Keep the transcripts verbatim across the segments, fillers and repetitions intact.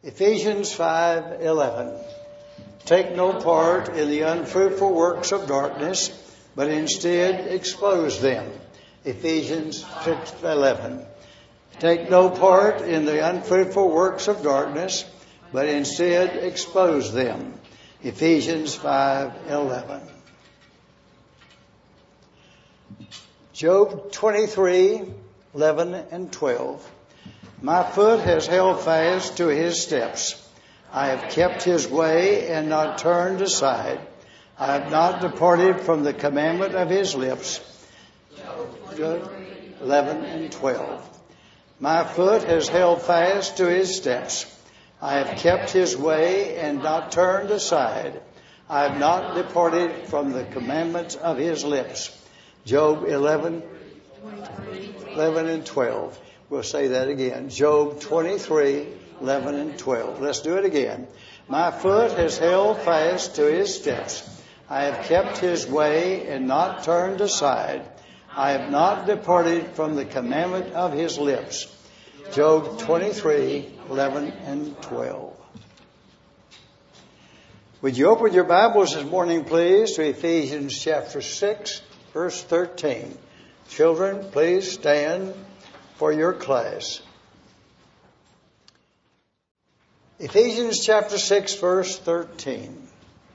Ephesians five eleven. Take no part in the unfruitful works of darkness, but instead expose them. Ephesians six eleven. Take no part in the unfruitful works of darkness, but instead expose them. Ephesians five eleven. Job twenty-three eleven and twelve. My foot has held fast to his steps. I have kept his way and not turned aside. I have not departed from the commandment of his lips. Job eleven and twelve. My foot has held fast to his steps. I have kept his way and not turned aside. I have not departed from the commandments of his lips. Job eleven, eleven and twelve. We'll say that again. Job twenty-three, eleven and twelve. Let's do it again. My foot has held fast to his steps. I have kept his way and not turned aside. I have not departed from the commandment of his lips. Job twenty-three, eleven and twelve. Would you open your Bibles this morning, please, to Ephesians chapter six, verse thirteen. Children, please stand for your class. Ephesians chapter six, verse thirteen.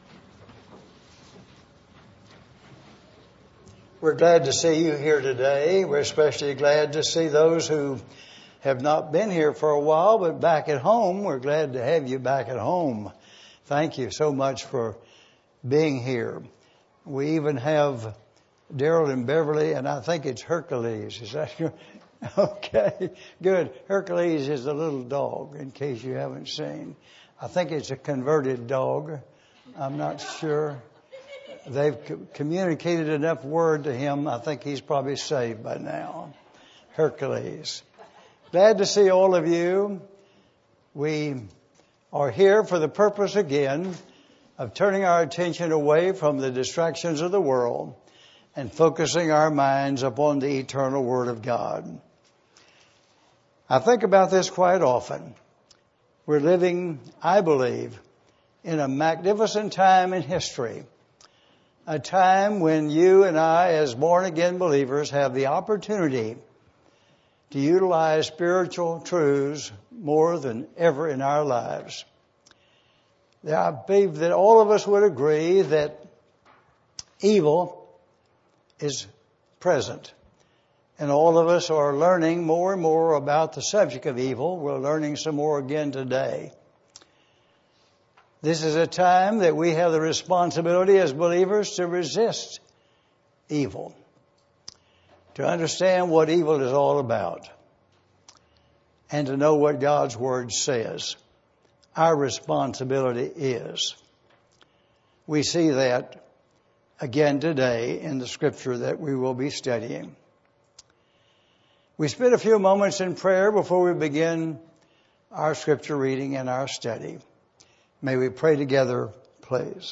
We're glad to see you here today. We're especially glad to see those who have not been here for a while, but back at home. We're glad to have you back at home. Thank you so much for being here. We even have Daryl and Beverly, and I think it's Hercules. Is that your... Okay, good. Hercules is a little dog, in case you haven't seen. I think it's a converted dog. I'm not sure. They've co- communicated enough word to him. I think he's probably saved by now. Hercules. Glad to see all of you. We are here for the purpose again of turning our attention away from the distractions of the world and focusing our minds upon the eternal Word of God. I think about this quite often. We're living, I believe, in a magnificent time in history. A time when you and I, as born-again believers, have the opportunity to utilize spiritual truths more than ever in our lives. I believe that all of us would agree that evil is present. And all of us are learning more and more about the subject of evil. We're learning some more again today. This is a time that we have the responsibility as believers to resist evil, to understand what evil is all about, and to know what God's Word says. Our responsibility is. We see that again today in the Scripture that we will be studying. We spend a few moments in prayer before we begin our Scripture reading and our study. May we pray together, please.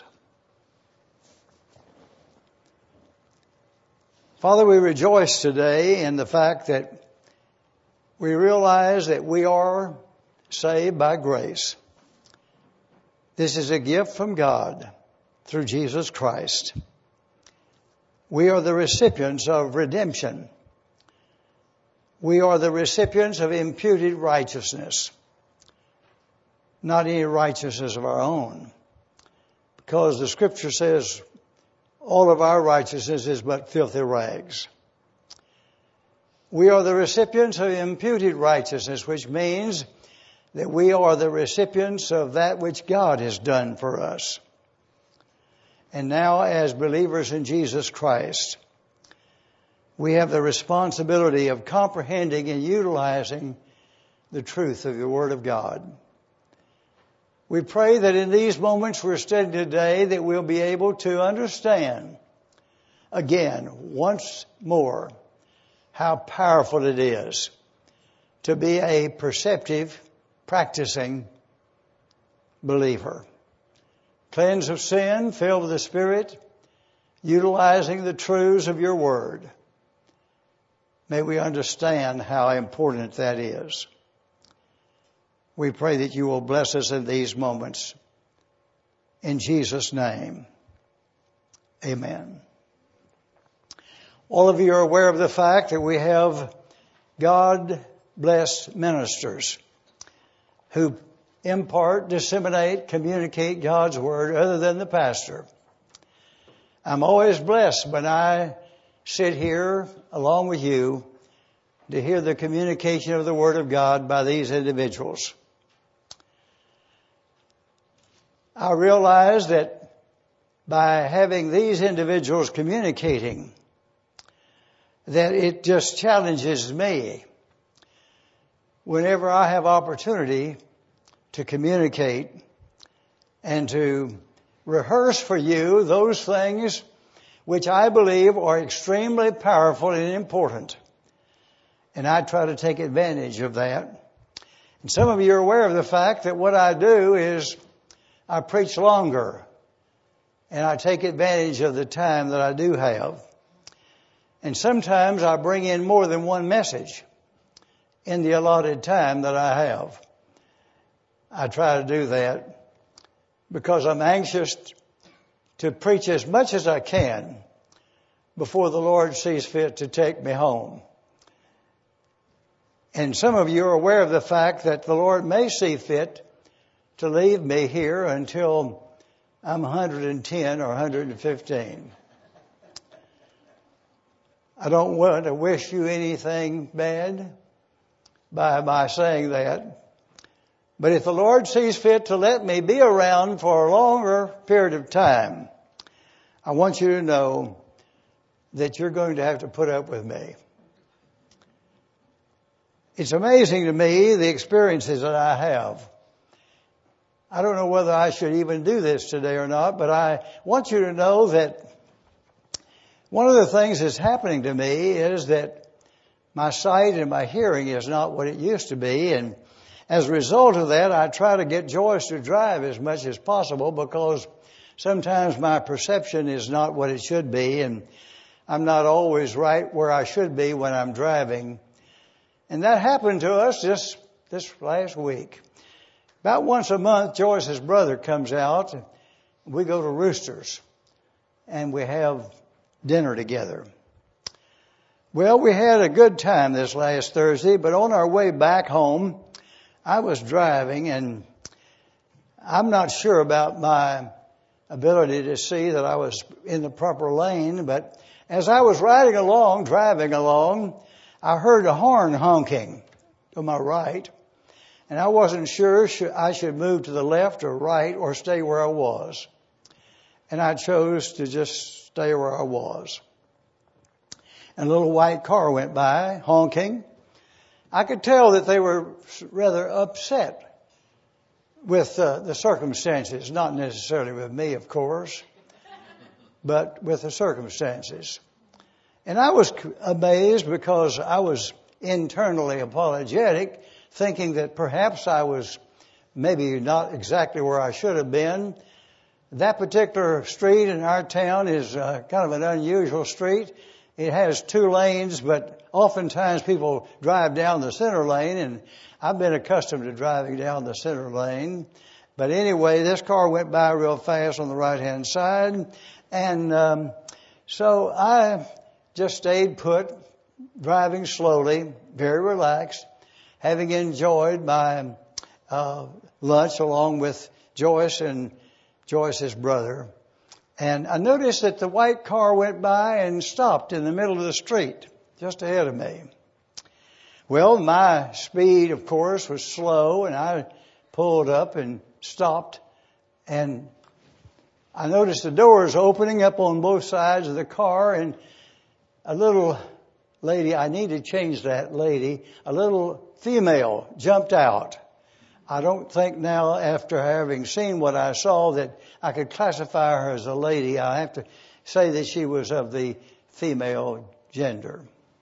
Father, we rejoice today in the fact that we realize that we are saved by grace. This is a gift from God through Jesus Christ. We are the recipients of redemption. We are the recipients of imputed righteousness, not any righteousness of our own, because the Scripture says all of our righteousness is but filthy rags. We are the recipients of imputed righteousness, which means that we are the recipients of that which God has done for us. And now, as believers in Jesus Christ, we have the responsibility of comprehending and utilizing the truth of the Word of God. We pray that in these moments we're studying today that we'll be able to understand again, once more, how powerful it is to be a perceptive, practicing believer. Cleansed of sin, filled with the Spirit, utilizing the truths of your Word. May we understand how important that is. We pray that you will bless us in these moments. In Jesus' name, amen. All of you are aware of the fact that we have God-blessed ministers who impart, disseminate, communicate God's Word other than the pastor. I'm always blessed when I sit here along with you to hear the communication of the Word of God by these individuals. I realize that by having these individuals communicating, that it just challenges me whenever I have opportunity to communicate and to rehearse for you those things which I believe are extremely powerful and important. And I try to take advantage of that. And some of you are aware of the fact that what I do is I preach longer, and I take advantage of the time that I do have. And sometimes I bring in more than one message in the allotted time that I have. I try to do that because I'm anxious to preach as much as I can before the Lord sees fit to take me home. And some of you are aware of the fact that the Lord may see fit to leave me here until I'm one hundred ten or one hundred fifteen. I don't want to wish you anything bad by my saying that. But if the Lord sees fit to let me be around for a longer period of time, I want you to know that you're going to have to put up with me. It's amazing to me the experiences that I have. I don't know whether I should even do this today or not, but I want you to know that one of the things that's happening to me is that my sight and my hearing is not what it used to be. And as a result of that, I try to get Joyce to drive as much as possible because sometimes my perception is not what it should be. And I'm not always right where I should be when I'm driving. And that happened to us just this last week. About once a month, Joyce's brother comes out. We go to Roosters and we have dinner together. Well, we had a good time this last Thursday, but on our way back home, I was driving and I'm not sure about my ability to see that I was in the proper lane, but as I was riding along, driving along, I heard a horn honking to my right. And I wasn't sure I should move to the left or right or stay where I was. And I chose to just stay where I was. And a little white car went by, honking. I could tell that they were rather upset with uh, the circumstances, not necessarily with me, of course, but with the circumstances. And I was amazed because I was internally apologetic, thinking that perhaps I was maybe not exactly where I should have been. That particular street in our town is uh, kind of an unusual street. It has two lanes, but oftentimes people drive down the center lane, and I've been accustomed to driving down the center lane. But anyway, this car went by real fast on the right-hand side, and um, so I just stayed put, driving slowly, very relaxed, having enjoyed my uh, lunch along with Joyce and Joyce's brother. And I noticed that the white car went by and stopped in the middle of the street, just ahead of me. Well, my speed, of course, was slow, and I pulled up and stopped. And I noticed the doors opening up on both sides of the car, and a little lady, I need to change that lady, a little female jumped out. I don't think now, after having seen what I saw, that I could classify her as a lady. I have to say that she was of the female gender.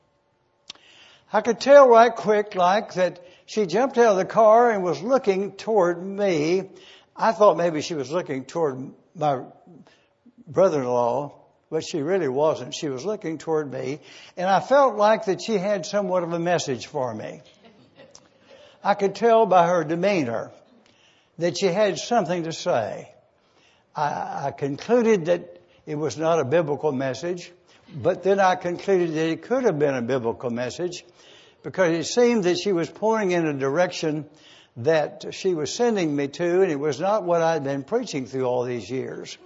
I could tell right quick like that she jumped out of the car and was looking toward me. I thought maybe she was looking toward my brother-in-law, but she really wasn't. She was looking toward me, and I felt like that she had somewhat of a message for me. I could tell by her demeanor that she had something to say. I, I concluded that it was not a biblical message, but then I concluded that it could have been a biblical message because it seemed that she was pointing in a direction that she was sending me to, and it was not what I'd been preaching through all these years.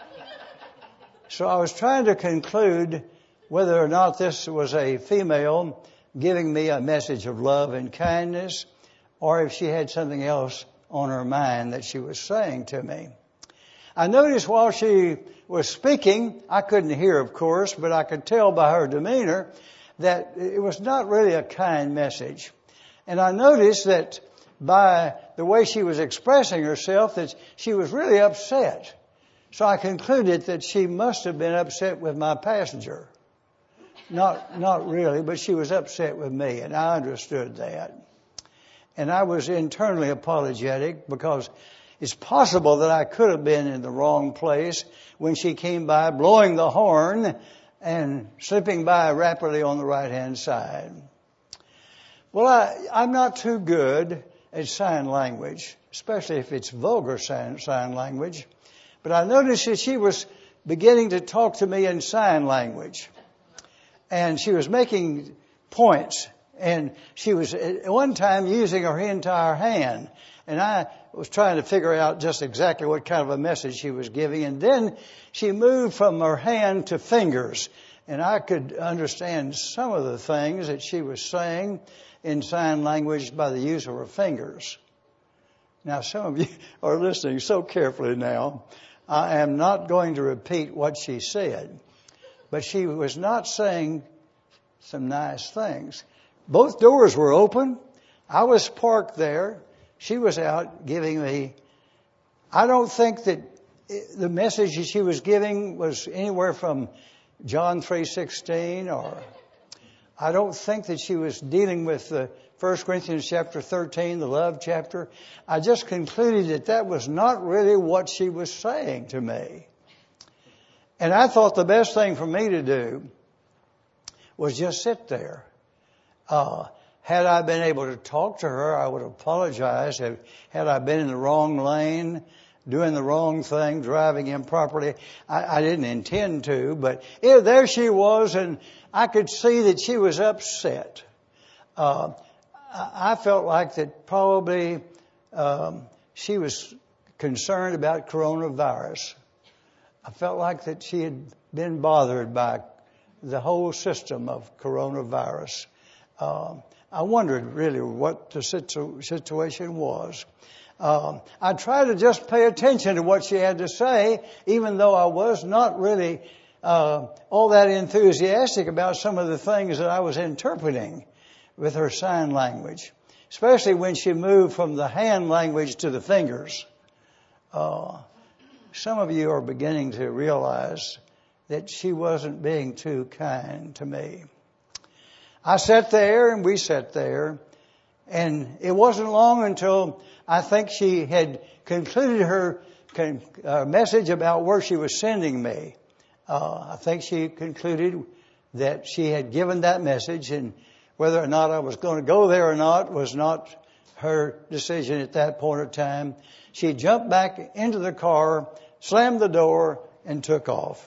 So I was trying to conclude whether or not this was a female giving me a message of love and kindness, or if she had something else on her mind that she was saying to me. I noticed while she was speaking, I couldn't hear, of course, but I could tell by her demeanor that it was not really a kind message. And I noticed that by the way she was expressing herself, that she was really upset. So I concluded that she must have been upset with my passenger. Not, not really, but she was upset with me, and I understood that. And I was internally apologetic because it's possible that I could have been in the wrong place when she came by blowing the horn and slipping by rapidly on the right-hand side. Well, I, I'm not too good at sign language, especially if it's vulgar sign, sign language. But I noticed that she was beginning to talk to me in sign language. And she was making points. And she was at one time using her entire hand. And I was trying to figure out just exactly what kind of a message she was giving. And then she moved from her hand to fingers. And I could understand some of the things that she was saying in sign language by the use of her fingers. Now, some of you are listening so carefully now. I am not going to repeat what she said. But she was not saying some nice things. Both doors were open. I was parked there. She was out giving me. I don't think that the message that she was giving was anywhere from John three sixteen, or I don't think that she was dealing with the First Corinthians chapter thirteen, the love chapter. I just concluded that that was not really what she was saying to me. And I thought the best thing for me to do was just sit there. Uh, had I been able to talk to her, I would apologize. Had I been in the wrong lane, doing the wrong thing, driving improperly, I, I didn't intend to, but yeah, there she was, and I could see that she was upset. Uh, I felt like that probably um, she was concerned about coronavirus. I felt like that she had been bothered by the whole system of coronavirus. Um, I wondered really what the situ- situation was. Um, I tried to just pay attention to what she had to say, even though I was not really uh, all that enthusiastic about some of the things that I was interpreting with her sign language, especially when she moved from the hand language to the fingers. Uh, some of you are beginning to realize that she wasn't being too kind to me. I sat there and we sat there, and it wasn't long until I think she had concluded her con- uh, message about where she was sending me. Uh, I think she concluded that she had given that message, and whether or not I was going to go there or not was not her decision at that point in time. She jumped back into the car, slammed the door, and took off.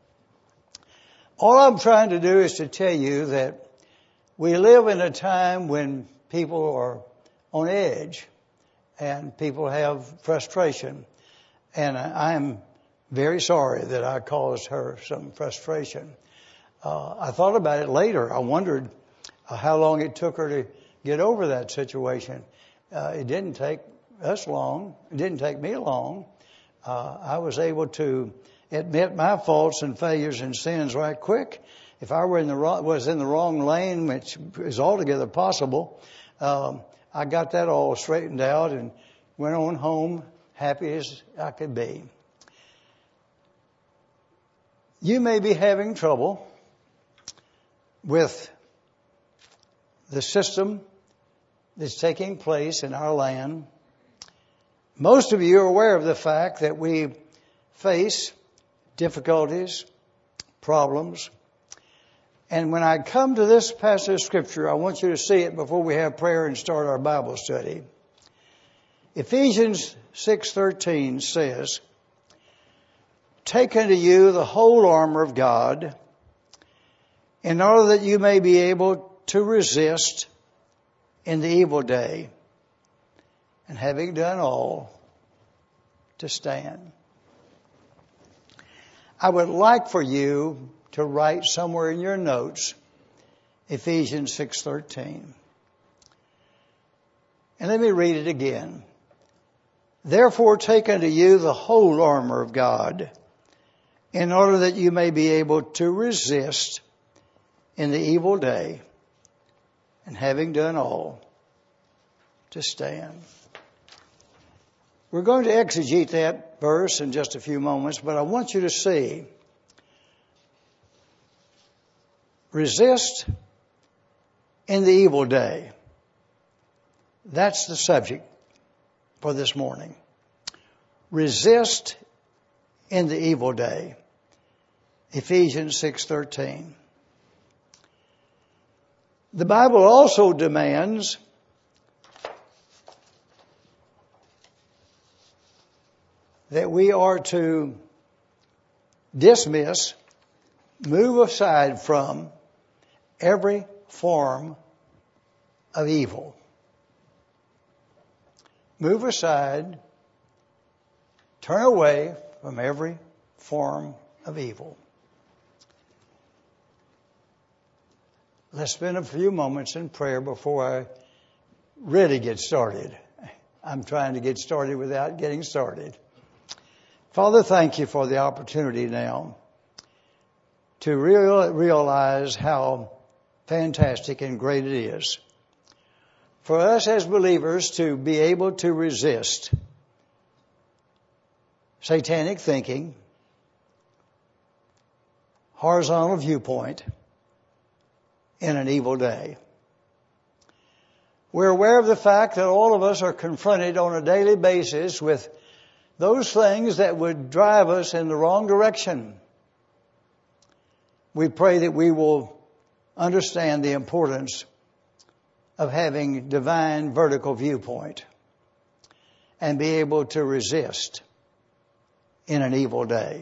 All I'm trying to do is to tell you that we live in a time when people are on edge and people have frustration. And I'm very sorry that I caused her some frustration. Uh, I thought about it later. I wondered uh, how long it took her to get over that situation. Uh, it didn't take us long. It didn't take me long. Uh, I was able to admit my faults and failures and sins right quick. If I were in the wrong, was in the wrong lane, which is altogether possible, um, I got that all straightened out and went on home happy as I could be. You may be having trouble with the system that's taking place in our land. Most of you are aware of the fact that we face difficulties, problems. And when I come to this passage of Scripture, I want you to see it before we have prayer and start our Bible study. Ephesians six thirteen says, "Take unto you the whole armor of God, in order that you may be able to resist in the evil day, and having done all, to stand." I would like for you to write somewhere in your notes Ephesians six thirteen. And let me read it again. "Therefore take unto you the whole armor of God, in order that you may be able to resist in the evil day, and having done all, to stand." We're going to exegete that verse in just a few moments, but I want you to see, resist in the evil day. That's the subject for this morning. Resist in the evil day. Ephesians six thirteen. The Bible also demands that we are to dismiss, move aside from every form of evil. Move aside, turn away from every form of evil. Let's spend a few moments in prayer before I really get started. I'm trying to get started without getting started. Father, thank you for the opportunity now to real, realize how fantastic and great it is for us as believers to be able to resist satanic thinking, horizontal viewpoint in an evil day. We're aware of the fact that all of us are confronted on a daily basis with those things that would drive us in the wrong direction. We pray that we will understand the importance of having divine vertical viewpoint and be able to resist in an evil day.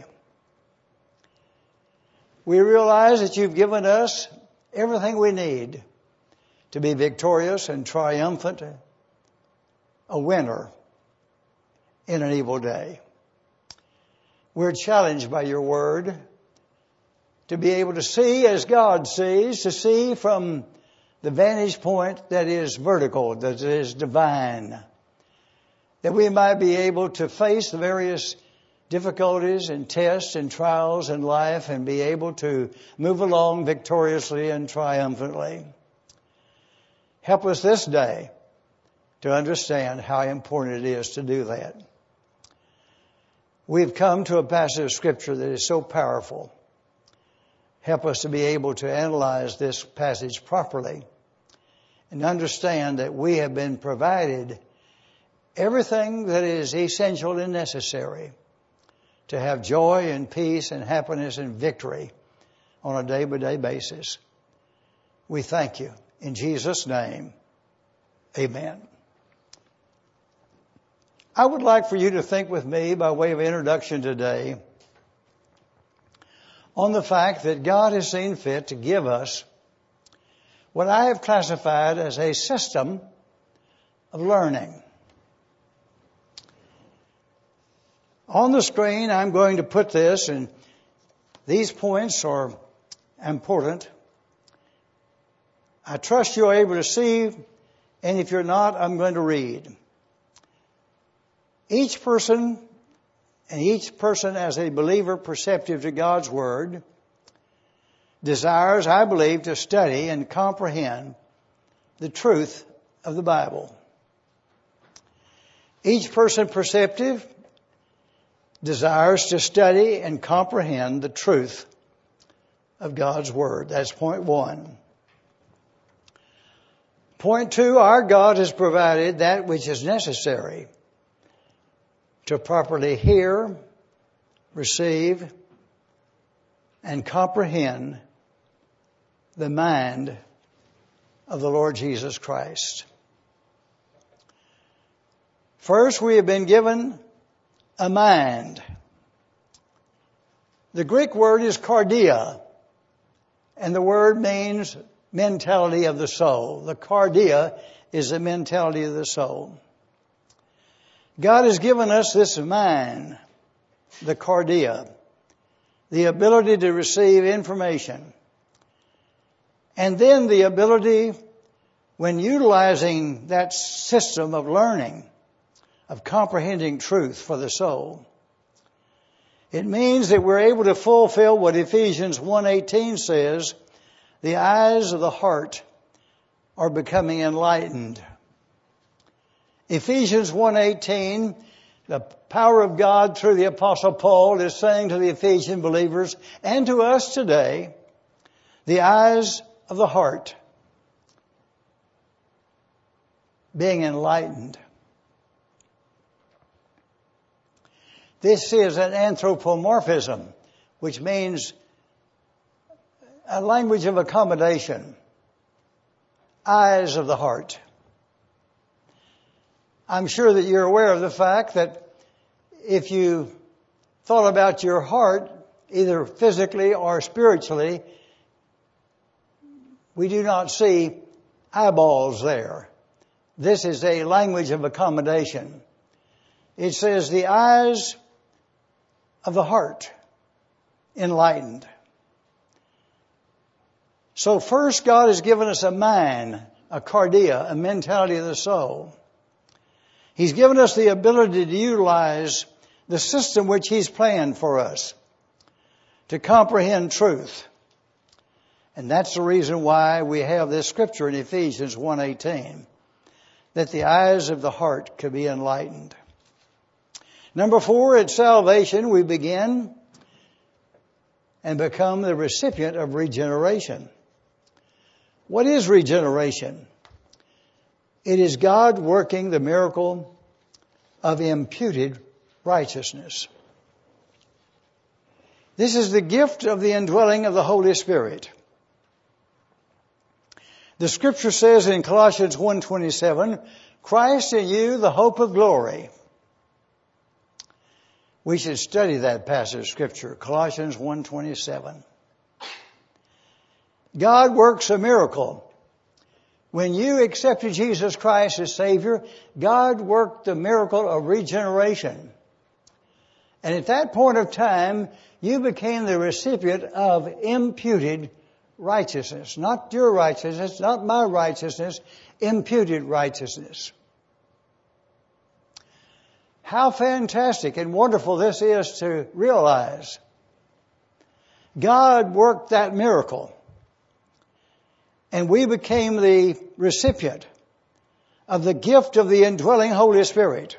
We realize that you've given us everything we need to be victorious and triumphant, a winner in an evil day. We're challenged by your word to be able to see as God sees, to see from the vantage point that is vertical, that is divine, that we might be able to face the various difficulties and tests and trials in life and be able to move along victoriously and triumphantly. Help us this day to understand how important it is to do that. We've come to a passage of Scripture that is so powerful. Help us to be able to analyze this passage properly and understand that we have been provided everything that is essential and necessary to have joy and peace and happiness and victory on a day-by-day basis. We thank you. In Jesus' name, amen. I would like for you to think with me, by way of introduction today, on the fact that God has seen fit to give us what I have classified as a system of learning. On the screen, I'm going to put this, and these points are important. I trust you're able to see, and if you're not, I'm going to read. Each person, and each person as a believer perceptive to God's Word, desires, I believe, to study and comprehend the truth of the Bible. Each person perceptive desires to study and comprehend the truth of God's Word. That's point one. Point two, our God has provided that which is necessary to properly hear, receive, and comprehend the mind of the Lord Jesus Christ. First, we have been given a mind. The Greek word is cardia, and the word means mentality of the soul. The cardia is the mentality of the soul. God has given us this mind, the cardia, the ability to receive information, and then the ability, when utilizing that system of learning, of comprehending truth for the soul, it means that we're able to fulfill what Ephesians one eighteen says, the eyes of the heart are becoming enlightened. Ephesians one eighteen, the power of God through the Apostle Paul is saying to the Ephesian believers and to us today, the eyes of the heart being enlightened. This is an anthropomorphism, which means a language of accommodation. Eyes of the heart. I'm sure that you're aware of the fact that if you thought about your heart, either physically or spiritually, we do not see eyeballs there. This is a language of accommodation. It says the eyes of the heart enlightened. So first, God has given us a mind, a cardia, a mentality of the soul. He's given us the ability to utilize the system which He's planned for us to comprehend truth. And that's the reason why we have this scripture in Ephesians one eighteen, that the eyes of the heart could be enlightened. Number four, at salvation, we begin and become the recipient of regeneration. What is regeneration? It is God working the miracle of imputed righteousness. This is the gift of the indwelling of the Holy Spirit. The scripture says in Colossians one twenty-seven, Christ in you, the hope of glory. We should study that passage of scripture, Colossians one twenty-seven. God works a miracle. When you accepted Jesus Christ as Savior, God worked the miracle of regeneration. And at that point of time, you became the recipient of imputed righteousness. Not your righteousness, not my righteousness, imputed righteousness. How fantastic and wonderful this is to realize. God worked that miracle. And we became the recipient of the gift of the indwelling Holy Spirit.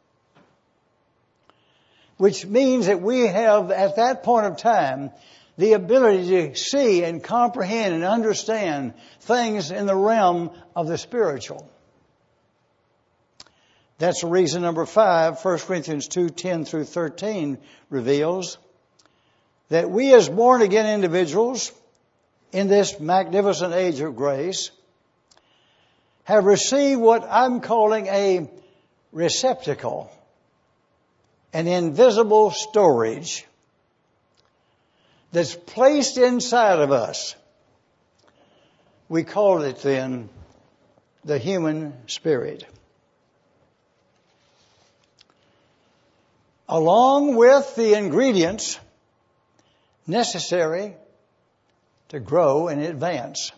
Which means that we have, at that point of time, the ability to see and comprehend and understand things in the realm of the spiritual. That's reason number five, First Corinthians two ten through thirteen reveals that we as born again individuals in this magnificent age of grace have received what I'm calling a receptacle, an invisible storage that's placed inside of us. We call it then the human spirit. Along with the ingredients necessary to grow and advance.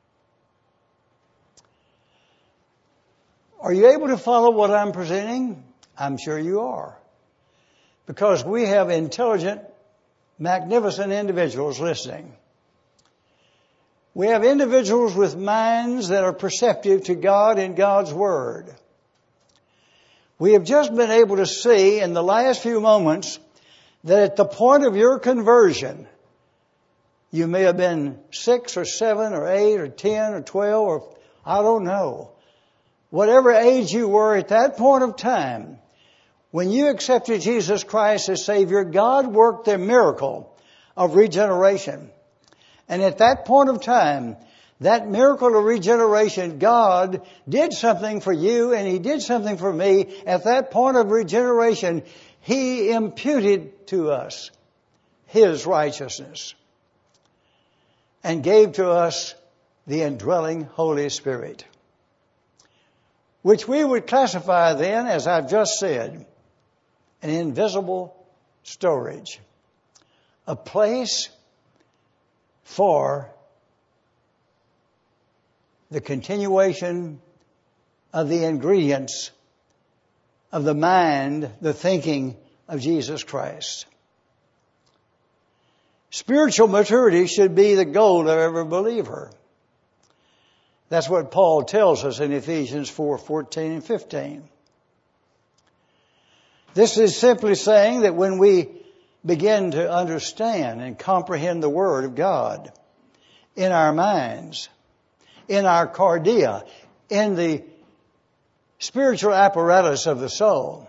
Are you able to follow what I'm presenting? I'm sure you are. Because we have intelligent, magnificent individuals listening. We have individuals with minds that are perceptive to God and God's Word. We have just been able to see in the last few moments that at the point of your conversion, you may have been six or seven or eight or ten or twelve or I don't know. Whatever age you were at that point of time, when you accepted Jesus Christ as Savior, God worked the miracle of regeneration. And at that point of time, that miracle of regeneration, God did something for you and He did something for me. At that point of regeneration, He imputed to us His righteousness and gave to us the indwelling Holy Spirit, which we would classify then, as I've just said, an invisible storage, a place for the continuation of the ingredients of the mind, the thinking of Jesus Christ. Spiritual maturity should be the goal of every believer. That's what Paul tells us in Ephesians four, fourteen and fifteen. This is simply saying that when we begin to understand and comprehend the Word of God in our minds, in our cardia, in the spiritual apparatus of the soul,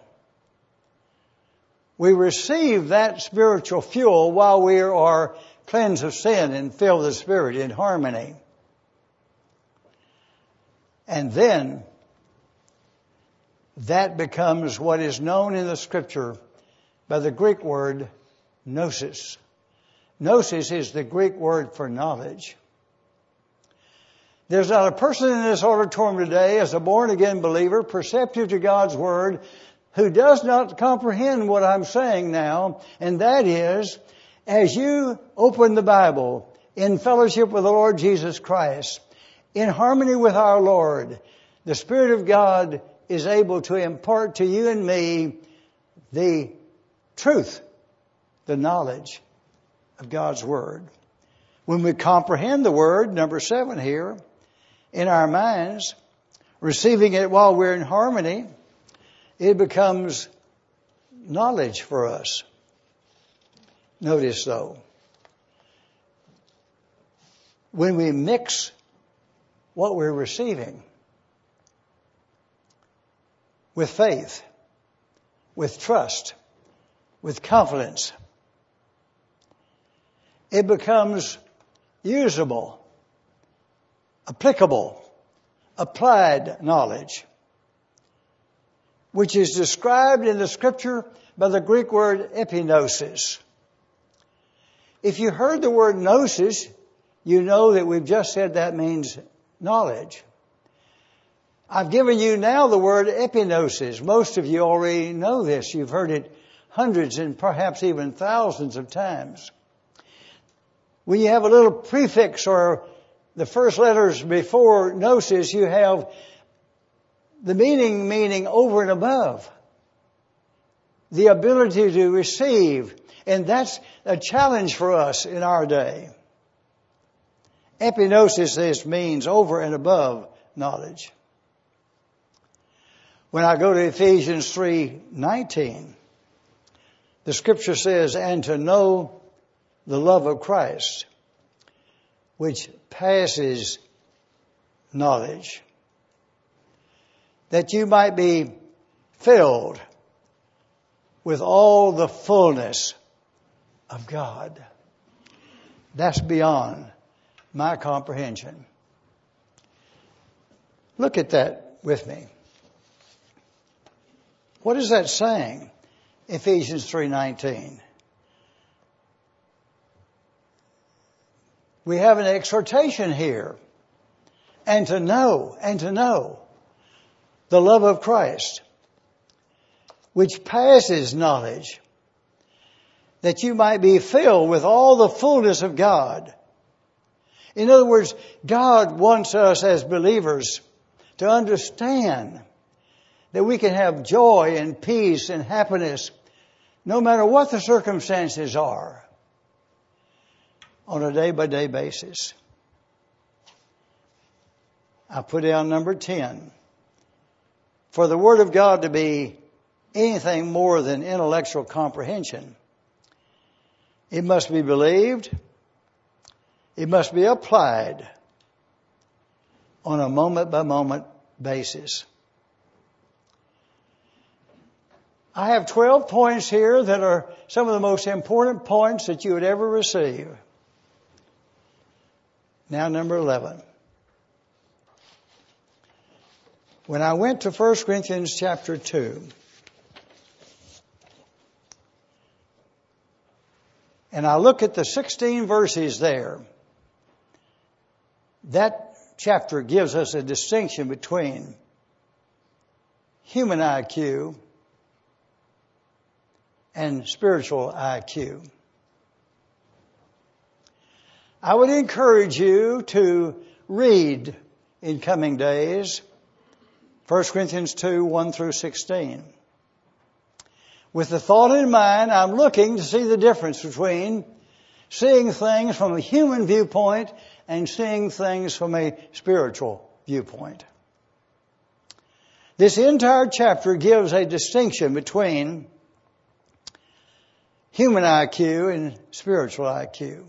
we receive that spiritual fuel while we are cleansed of sin and filled with the Spirit in harmony. And then that becomes what is known in the Scripture by the Greek word gnosis. Gnosis is the Greek word for knowledge. There's not a person in this auditorium today, as a born-again believer, perceptive to God's Word, who does not comprehend what I'm saying now, and that is, as you open the Bible in fellowship with the Lord Jesus Christ, in harmony with our Lord, the Spirit of God is able to impart to you and me the truth, the knowledge of God's Word. When we comprehend the Word, number seven here, in our minds, receiving it while we're in harmony, it becomes knowledge for us. Notice though, when we mix what we're receiving with faith, with trust, with confidence, it becomes usable, applicable, applied knowledge, which is described in the Scripture by the Greek word epignosis. If you heard the word gnosis, you know that we've just said that means knowledge. I've given you now the word epignosis. Most of you already know this. You've heard it hundreds and perhaps even thousands of times. When you have a little prefix or the first letters before gnosis, you have the meaning meaning over and above. The ability to receive. And that's a challenge for us in our day. Epignosis, this means over and above knowledge. When I go to Ephesians three nineteen, the Scripture says, and to know the love of Christ, which passes knowledge, that you might be filled with all the fullness of God. That's beyond my comprehension. Look at that with me. What is that saying? Ephesians three nineteen. We have an exhortation here. And to know, and to know the love of Christ, which passes knowledge, that you might be filled with all the fullness of God. In other words, God wants us as believers to understand that we can have joy and peace and happiness no matter what the circumstances are on a day-by-day basis. I put down number ten. For the Word of God to be anything more than intellectual comprehension, it must be believed, it must be applied on a moment-by-moment basis. I have twelve points here that are some of the most important points that you would ever receive. Now number eleven. When I went to First Corinthians chapter two, and I look at the sixteen verses there, that chapter gives us a distinction between human I Q and spiritual I Q. I would encourage you to read in coming days First Corinthians two, one through sixteen. With the thought in mind, I'm looking to see the difference between seeing things from a human viewpoint and seeing things from a spiritual viewpoint. This entire chapter gives a distinction between human I Q and spiritual I Q.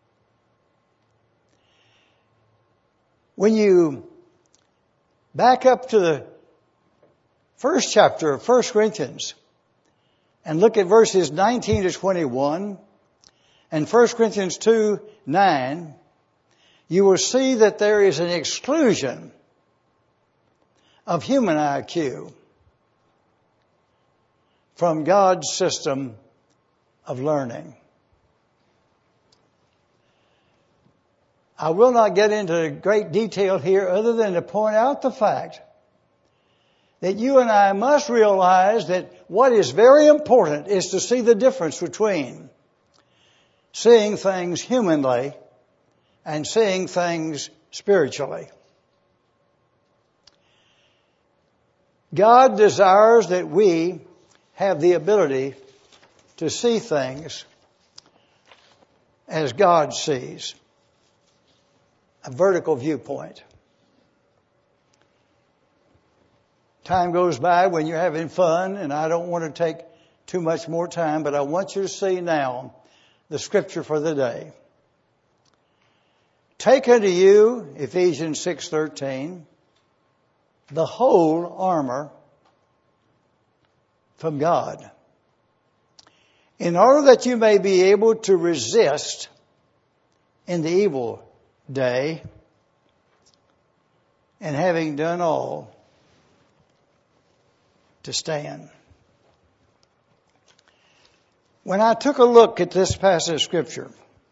When you back up to the first chapter of First Corinthians and look at verses nineteen to twenty-one and First Corinthians two, nine, you will see that there is an exclusion of human I Q from God's system of learning. I will not get into great detail here other than to point out the fact that you and I must realize that what is very important is to see the difference between seeing things humanly and seeing things spiritually. God desires that we have the ability to see things as God sees. A vertical viewpoint. Time goes by when you're having fun, and I don't want to take too much more time, but I want you to see now the scripture for the day. Take unto you, Ephesians six thirteen, the whole armor from God, in order that you may be able to resist in the evil day, and having done all, to stand. When I took a look at this passage of Scripture,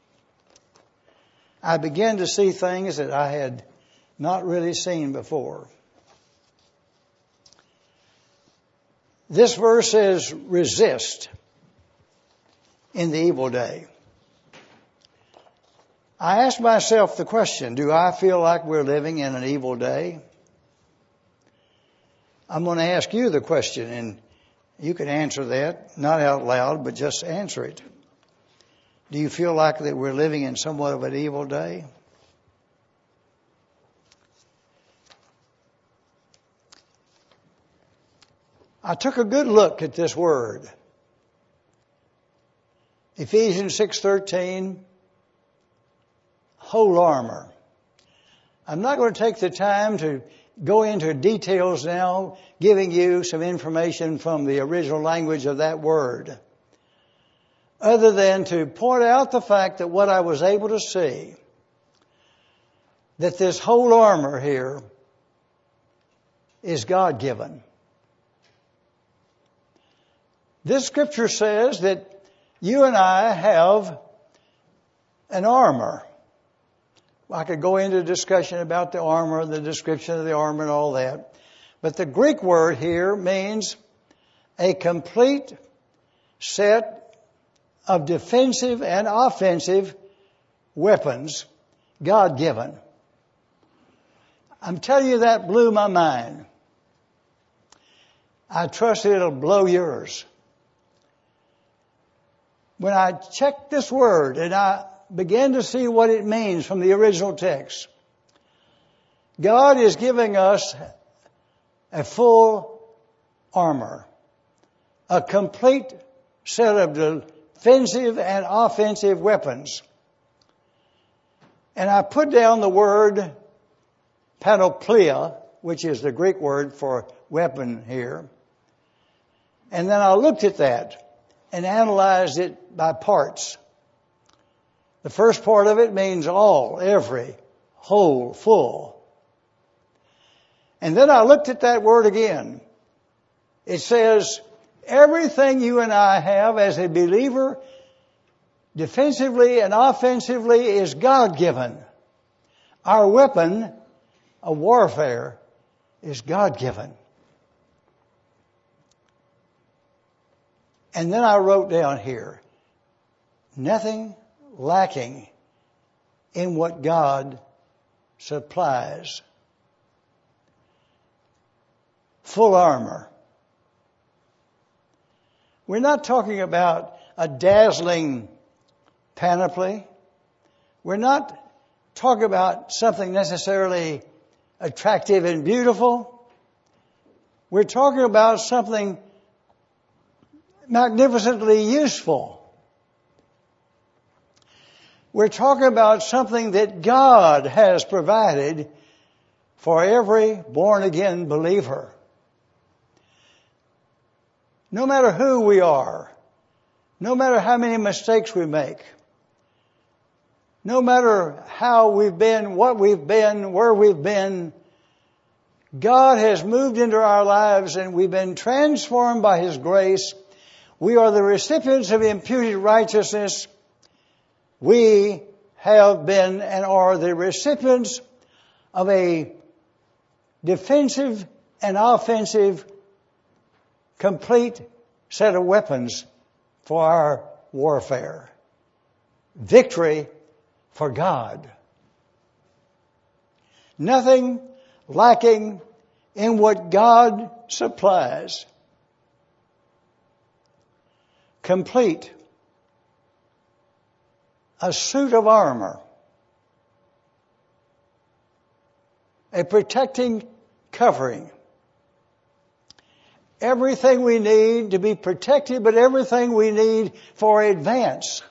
I began to see things that I had not really seen before. This verse says, resist in the evil day. I asked myself the question, do I feel like we're living in an evil day? I'm going to ask you the question, and you can answer that, not out loud, but just answer it. Do you feel like that we're living in somewhat of an evil day? I took a good look at this word. Ephesians six thirteen, whole armor. I'm not going to take the time to go into details now, giving you some information from the original language of that word, other than to point out the fact that what I was able to see, that this whole armor here is God-given. This scripture says that you and I have an armor. I could go into a discussion about the armor, the description of the armor and all that. But the Greek word here means a complete set of defensive and offensive weapons, God-given. I'm telling you, that blew my mind. I trust it'll blow yours. When I checked this word and I began to see what it means from the original text, God is giving us a full armor, a complete set of defensive and offensive weapons. And I put down the word panoplia, which is the Greek word for weapon here. And then I looked at that and analyzed it by parts. The first part of it means all, every, whole, full. And then I looked at that word again. It says, everything you and I have as a believer, defensively and offensively, is God-given. Our weapon of warfare is God-given. And then I wrote down here, nothing lacking in what God supplies. Full armor. We're not talking about a dazzling panoply. We're not talking about something necessarily attractive and beautiful. We're talking about something magnificently useful. We're talking about something that God has provided for every born-again believer. No matter who we are, no matter how many mistakes we make, no matter how we've been, what we've been, where we've been, God has moved into our lives and we've been transformed by His grace. We are the recipients of imputed righteousness. We have been and are the recipients of a defensive and offensive complete set of weapons for our warfare. Victory for God. Nothing lacking in what God supplies. Complete. A suit of armor. A protecting covering. Everything we need to be protected, but everything we need for advance.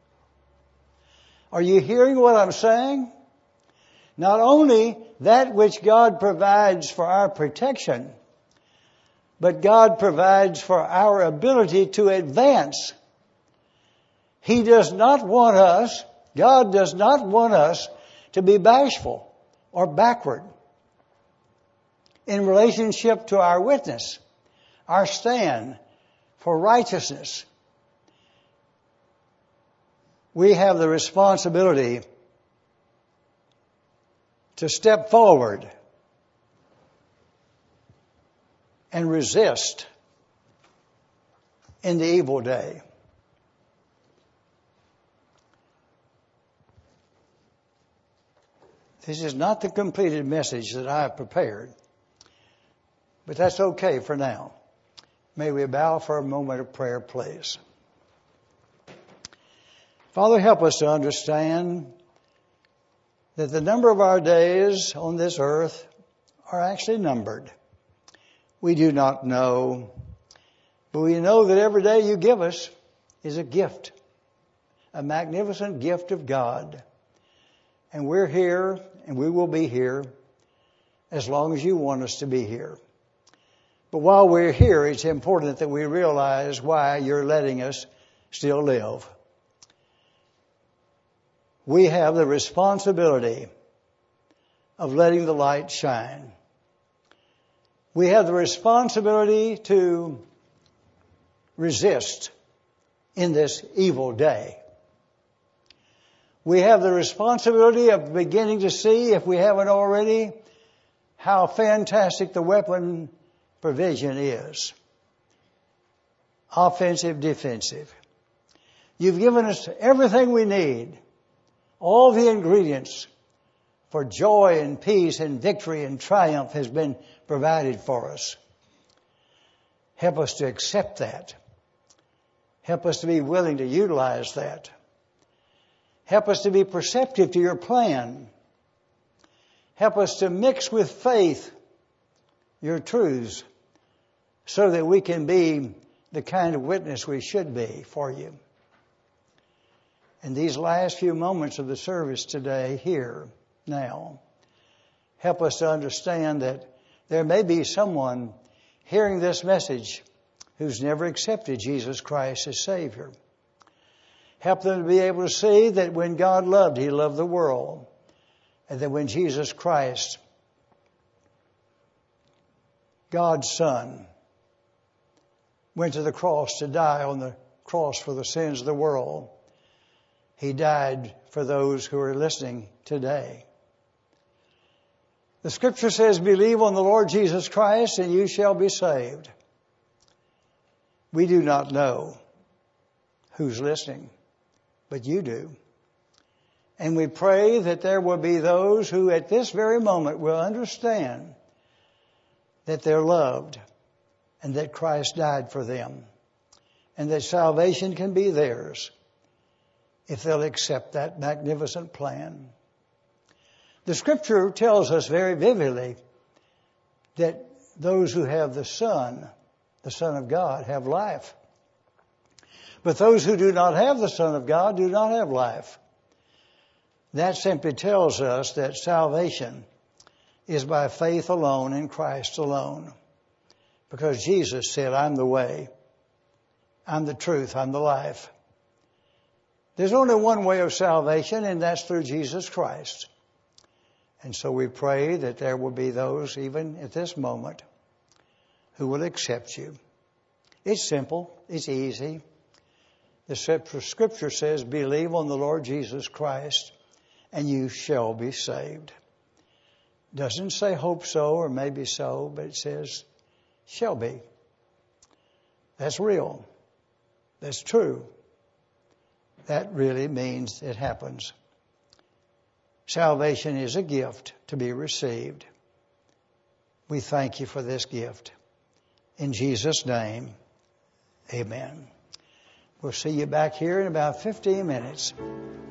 Are you hearing what I'm saying? Not only that which God provides for our protection, but God provides for our ability to advance. He does not want us, God does not want us to be bashful or backward in relationship to our witness, our stand for righteousness. We have the responsibility to step forward and resist in the evil day. This is not the completed message that I have prepared, but that's okay for now. May we bow for a moment of prayer, please. Father, help us to understand that the number of our days on this earth are actually numbered. We do not know, but we know that every day you give us is a gift, a magnificent gift of God. And we're here and we will be here as long as you want us to be here. But while we're here, it's important that we realize why you're letting us still live. We have the responsibility of letting the light shine. We have the responsibility to resist in this evil day. We have the responsibility of beginning to see, if we haven't already, how fantastic the weapon provision is. Offensive, defensive. You've given us everything we need. All the ingredients for joy and peace and victory and triumph has been provided for us. Help us to accept that. Help us to be willing to utilize that. Help us to be perceptive to your plan. Help us to mix with faith your truths so that we can be the kind of witness we should be for you. In these last few moments of the service today, here, now, help us to understand that there may be someone hearing this message who's never accepted Jesus Christ as Savior. Help them to be able to see that when God loved, He loved the world. And that when Jesus Christ, God's Son, went to the cross to die on the cross for the sins of the world, He died for those who are listening today. The Scripture says, believe on the Lord Jesus Christ and you shall be saved. We do not know who's listening, but you do. And we pray that there will be those who at this very moment will understand that they're loved and that Christ died for them and that salvation can be theirs if they'll accept that magnificent plan. The Scripture tells us very vividly that those who have the Son, the Son of God, have life. But those who do not have the Son of God do not have life. That simply tells us that salvation is by faith alone in Christ alone. Because Jesus said, I'm the way, I'm the truth, I'm the life. There's only one way of salvation, and that's through Jesus Christ. And so we pray that there will be those, even at this moment, who will accept you. It's simple. It's easy. The Scripture says, believe on the Lord Jesus Christ, and you shall be saved. Doesn't say hope so or maybe so, but it says shall be. That's real. That's true. That really means it happens. Salvation is a gift to be received. We thank you for this gift. In Jesus' name, amen. We'll see you back here in about fifteen minutes.